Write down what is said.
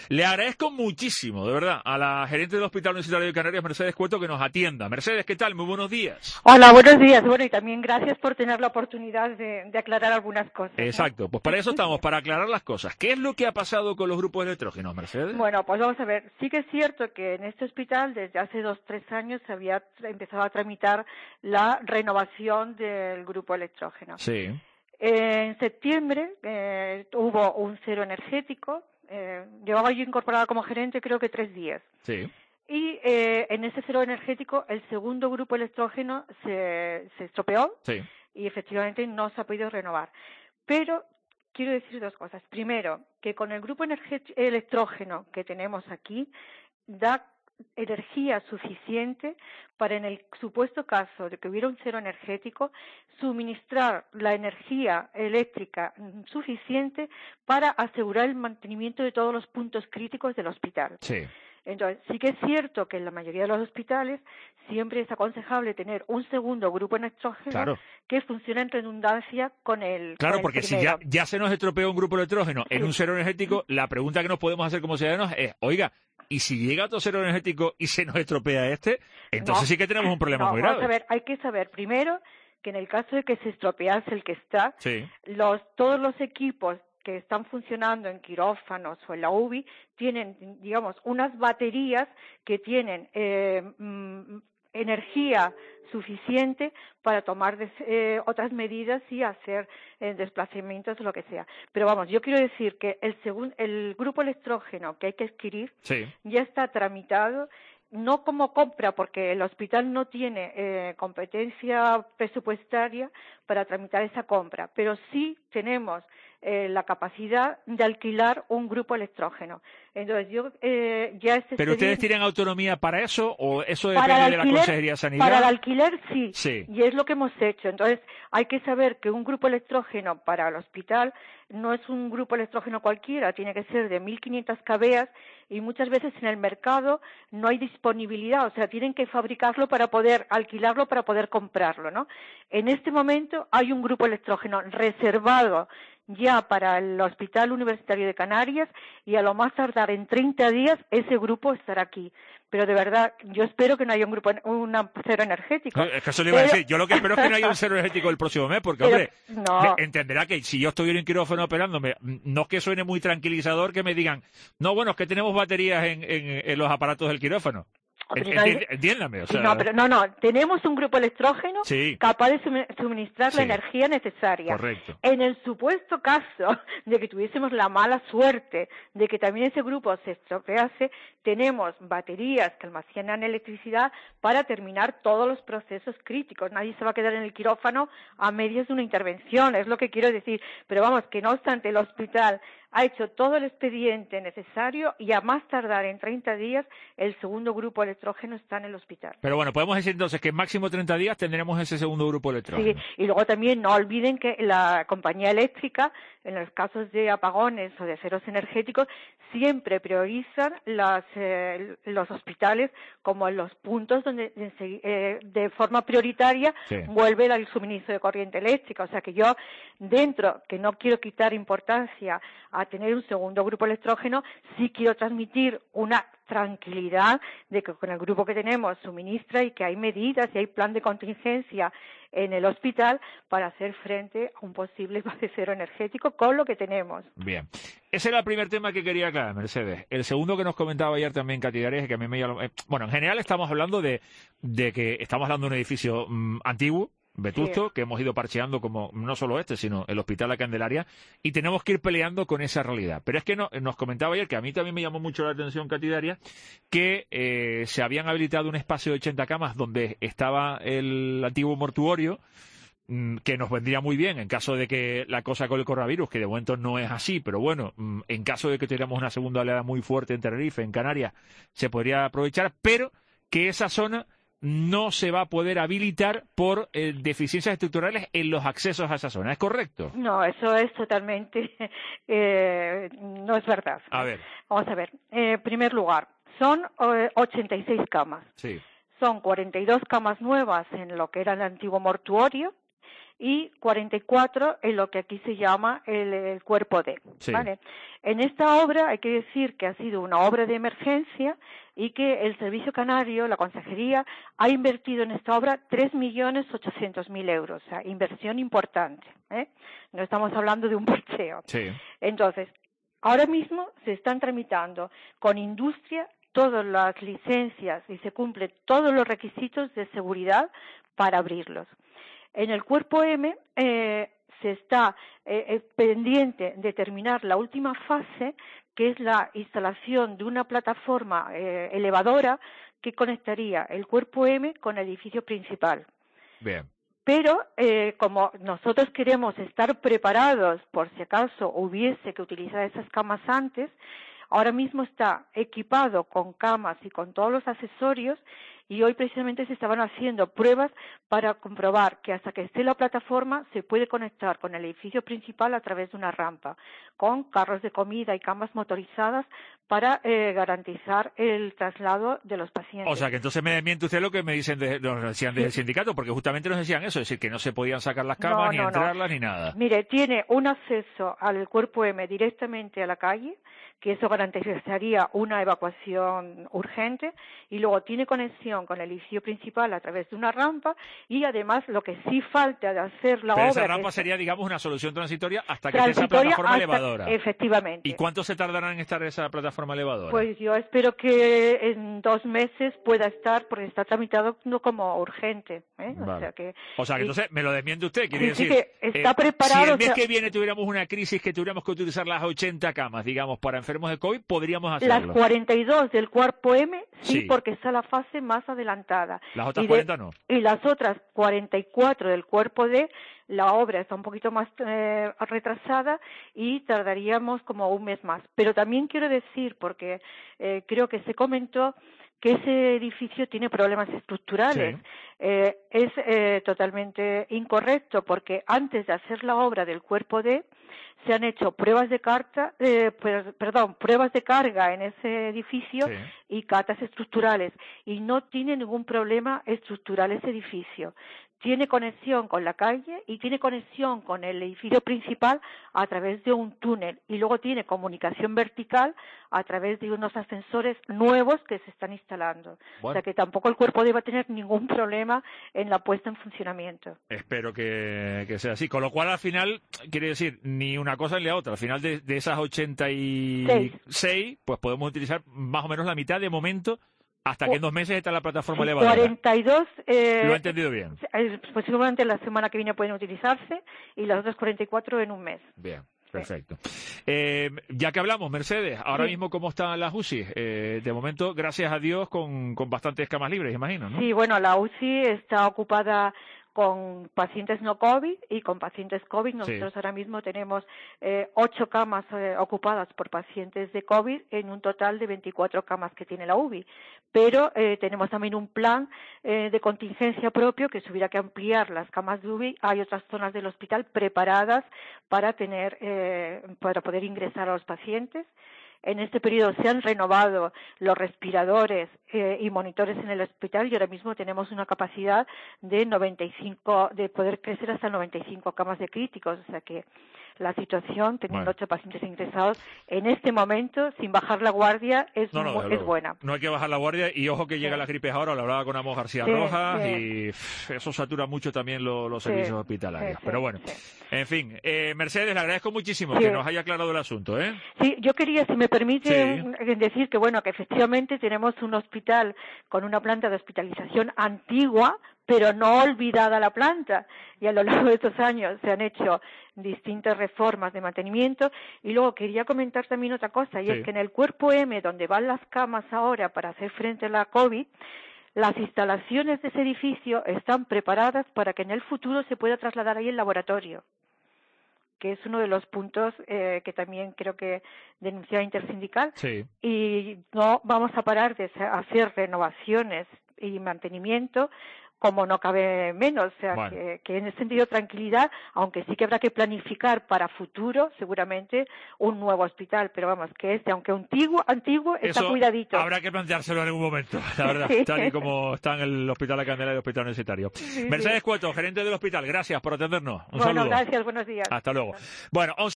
Le agradezco muchísimo, de verdad, a la gerente del Hospital Universitario de Canarias, Mercedes Cueto, que nos atienda. Mercedes, ¿qué tal? Muy buenos días. Hola, buenos días. Bueno, y también gracias por tener la oportunidad de aclarar algunas cosas, ¿no? Exacto, pues para eso estamos, para aclarar las cosas. ¿Qué es lo que ha pasado con los grupos electrógenos, Mercedes? Bueno, pues vamos a ver. Sí que es cierto que en este hospital desde hace 2, 3 años se había empezado a tramitar la renovación del grupo electrógeno. Sí. En septiembre hubo un cero energético. Llevaba yo incorporada como gerente creo que 3 días. Sí. Y en ese cero energético el segundo grupo electrógeno se estropeó. Sí. Y efectivamente no se ha podido renovar. Pero quiero decir dos cosas. Primero, que con el grupo electrógeno que tenemos aquí, da energía suficiente para, en el supuesto caso de que hubiera un cero energético, suministrar la energía eléctrica suficiente para asegurar el mantenimiento de todos los puntos críticos del hospital. Sí. Entonces, sí que es cierto que en la mayoría de los hospitales siempre es aconsejable tener un segundo grupo electrógeno Claro. que funcione en redundancia con el Claro, con el porque si primero. ya se nos estropeó un grupo electrógeno en Sí. un cero energético, la pregunta que nos podemos hacer como ciudadanos es, oiga, ¿y si llega otro cero energético y se nos estropea este? Entonces No, sí que tenemos un problema muy vamos a grave. ver, hay que saber primero que en el caso de que se estropease el que está, Sí. todos los equipos que están funcionando en quirófanos o en la UBI tienen, digamos, unas baterías que tienen energía suficiente para tomar otras medidas y hacer desplazamientos o lo que sea. Pero vamos, yo quiero decir que el grupo electrógeno que hay que adquirir Sí. ya está tramitado, no como compra, porque el hospital no tiene competencia presupuestaria para tramitar esa compra, pero sí tenemos la capacidad de alquilar un grupo electrógeno. Entonces, yo ya ¿Pero ustedes tienen autonomía para eso o eso depende de la Consejería de Sanidad? Para el alquiler sí, Sí. y es lo que hemos hecho. Entonces, hay que saber que un grupo electrógeno para el hospital no es un grupo electrógeno cualquiera, tiene que ser de 1.500 kVA y muchas veces en el mercado no hay disponibilidad, o sea, tienen que fabricarlo para poder alquilarlo, para poder comprarlo, ¿no? En este momento hay un grupo electrógeno reservado ya para el Hospital Universitario de Canarias y a lo más tardar en 30 días ese grupo estará aquí. Pero de verdad, yo espero que no haya un cero energético. Es que eso le iba a decir. Yo lo que espero es que no haya un cero energético el próximo mes, porque, hombre, no. entenderá que si yo estoy en quirófano operándome, no es que suene muy tranquilizador que me digan, no, bueno, es que tenemos baterías en los aparatos del quirófano. Entiéndame, o sea... No, pero no, tenemos un grupo electrógeno sí, capaz de suministrar la energía necesaria. Correcto. En el supuesto caso de que tuviésemos la mala suerte de que también ese grupo se estropease, tenemos baterías que almacenan electricidad para terminar todos los procesos críticos. Nadie se va a quedar en el quirófano a medias de una intervención, es lo que quiero decir. Pero vamos, que no obstante el hospital ha hecho todo el expediente necesario y a más tardar en 30 días el segundo grupo electrógeno está en el hospital. Pero bueno, podemos decir entonces que en máximo 30 días tendremos ese segundo grupo electrógeno. Sí, y luego también no olviden que la compañía eléctrica, en los casos de apagones o de ceros energéticos, siempre priorizan los hospitales como los puntos donde de forma prioritaria vuelve el suministro de corriente eléctrica. O sea que yo, dentro, que no quiero quitar importancia a tener un segundo grupo electrógeno, sí quiero transmitir una tranquilidad de que con el grupo que tenemos suministra y que hay medidas y hay plan de contingencia en el hospital para hacer frente a un posible cero energético con lo que tenemos. Bien. Ese era el primer tema que quería aclarar, Mercedes. El segundo que nos comentaba ayer también Katy Darias, que a mí me llama... Bueno, en general estamos hablando de que estamos hablando de un edificio antiguo, vetusto, que hemos ido parcheando como no solo este, sino el Hospital La Candelaria, y tenemos que ir peleando con esa realidad. Pero es que nos comentaba ayer, que a mí también me llamó mucho la atención, Katy Darias, que se habían habilitado un espacio de 80 camas donde estaba el antiguo mortuorio, que nos vendría muy bien en caso de que la cosa con el coronavirus, que de momento no es así, pero bueno, en caso de que tuviéramos una segunda oleada muy fuerte en Tenerife, en Canarias, se podría aprovechar, pero que esa zona no se va a poder habilitar por deficiencias estructurales en los accesos a esa zona. ¿Es correcto? No, eso es totalmente... no es verdad. A ver. Vamos a ver. En primer lugar, son 86 camas. Sí. Son 42 camas nuevas en lo que era el antiguo mortuorio y 44 en lo que aquí se llama el cuerpo D. Sí. ¿Vale? En esta obra hay que decir que ha sido una obra de emergencia y que el Servicio Canario, la Consejería, ha invertido en esta obra 3.800.000 euros, o sea, inversión importante, ¿eh? No estamos hablando de un parcheo. Sí. Entonces, ahora mismo se están tramitando con industria todas las licencias y se cumplen todos los requisitos de seguridad para abrirlos. En el cuerpo M se está pendiente de terminar la última fase, que es la instalación de una plataforma elevadora que conectaría el cuerpo M con el edificio principal. Bien. Pero como nosotros queremos estar preparados por si acaso hubiese que utilizar esas camas antes, ahora mismo está equipado con camas y con todos los accesorios y hoy precisamente se estaban haciendo pruebas para comprobar que hasta que esté la plataforma se puede conectar con el edificio principal a través de una rampa, con carros de comida y camas motorizadas para garantizar el traslado de los pacientes. O sea, que entonces me miente usted lo que me dicen nos decían desde el sindicato, porque justamente nos decían eso, es decir, que no se podían sacar las camas, ni entrarlas, ni nada. Mire, tiene un acceso al cuerpo M directamente a la calle, que eso garantizaría una evacuación urgente, y luego tiene conexión con el edificio principal a través de una rampa, y además lo que sí falta de hacer la Pero obra... esa rampa sería, digamos, una solución transitoria hasta que esté esa plataforma elevadora. Efectivamente. ¿Y cuánto se tardará en estar esa plataforma elevadora? Pues yo espero que en 2 meses pueda estar, porque está tramitado como urgente. Vale. O sea que entonces me lo desmiente usted, quiere sí, decir... Sí, que está preparado... Si el mes que viene tuviéramos una crisis que tuviéramos que utilizar las 80 camas, digamos, para enfermos de COVID, podríamos hacerlo. Las 42 del cuerpo M, sí, porque está la fase más adelantada. Las otras 40 no. Y las otras 44 del cuerpo D, la obra está un poquito más retrasada y tardaríamos como un mes más. Pero también quiero decir, porque creo que se comentó, que ese edificio tiene problemas estructurales. Sí. Es totalmente incorrecto, porque antes de hacer la obra del cuerpo D, se han hecho pruebas de pruebas de carga en ese edificio, sí, y catas estructurales, y no tiene ningún problema estructural ese edificio. Tiene conexión con la calle y tiene conexión con el edificio principal a través de un túnel, y luego tiene comunicación vertical a través de unos ascensores nuevos que se están instalando. Bueno. O sea que tampoco el cuerpo debe tener ningún problema en la puesta en funcionamiento. Espero que sea así. Con lo cual, al final, quiere decir, ni una cosa ni la otra. Al final de esas 86, pues podemos utilizar más o menos la mitad de momento, hasta que en 2 meses está la plataforma elevadora. 42... Lo he entendido bien. Posiblemente la semana que viene pueden utilizarse y las otras 44 en un mes. Bien. Perfecto. Ya que hablamos, Mercedes, ahora mismo, ¿cómo están las UCI? De momento, gracias a Dios, con bastantes camas libres, imagino, ¿no? Sí, bueno, la UCI está ocupada con pacientes no COVID y con pacientes COVID. Nosotros ahora mismo tenemos 8 camas ocupadas por pacientes de COVID en un total de 24 camas que tiene la UBI. Pero tenemos también un plan de contingencia propio, que si hubiera que ampliar las camas de UBI, hay otras zonas del hospital preparadas para poder ingresar a los pacientes. En este periodo se han renovado los respiradores y monitores en el hospital, y ahora mismo tenemos una capacidad de poder crecer hasta 95 camas de críticos. O sea que la situación, teniendo 8 pacientes ingresados, en este momento, sin bajar la guardia, es buena. No hay que bajar la guardia, y ojo que llega la gripe ahora. Lo hablaba con Amos García Rojas, y eso satura mucho también los servicios hospitalarios. Pero bueno, en fin. Mercedes, le agradezco muchísimo que nos haya aclarado el asunto, ¿eh? Sí, yo quería, si me permite, decir que que efectivamente tenemos un hospital con una planta de hospitalización antigua, pero no olvidada la planta, y a lo largo de estos años se han hecho distintas reformas de mantenimiento. Y luego quería comentar también otra cosa, y es que en el cuerpo M, donde van las camas ahora para hacer frente a la COVID, las instalaciones de ese edificio están preparadas para que en el futuro se pueda trasladar ahí el laboratorio, que es uno de los puntos que también creo que denunciaba Intersindical. Sí. Y no vamos a parar de hacer renovaciones y mantenimiento como no cabe menos, o sea, Bueno. que en ese sentido tranquilidad, aunque sí que habrá que planificar para futuro, seguramente, un nuevo hospital, pero vamos, que aunque antiguo, está Eso cuidadito. habrá que planteárselo en algún momento, la verdad, Sí. tal y como está en el Hospital La Candela y el Hospital Universitario. Sí, Mercedes sí. Cueto, gerente del hospital, gracias por atendernos. Un Bueno, saludo. gracias, buenos días. Hasta luego. Bueno,